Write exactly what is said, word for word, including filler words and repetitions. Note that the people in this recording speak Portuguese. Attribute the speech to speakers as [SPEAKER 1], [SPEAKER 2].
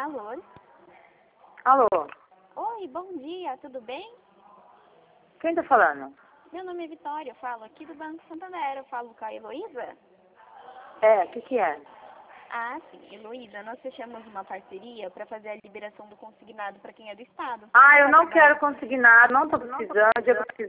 [SPEAKER 1] Alô?
[SPEAKER 2] Alô?
[SPEAKER 1] Oi, bom dia, tudo bem?
[SPEAKER 2] Quem tá falando?
[SPEAKER 1] Meu nome é Vitória, eu falo aqui do Banco Santander, eu falo com a Heloísa?
[SPEAKER 2] É, o que que é?
[SPEAKER 1] Ah, sim, Heloísa, nós fechamos uma parceria para fazer a liberação do consignado para quem é do Estado.
[SPEAKER 2] Ah, eu
[SPEAKER 1] Tá
[SPEAKER 2] não
[SPEAKER 1] trabalhando?
[SPEAKER 2] quero consignar, não tô precisando, eu preciso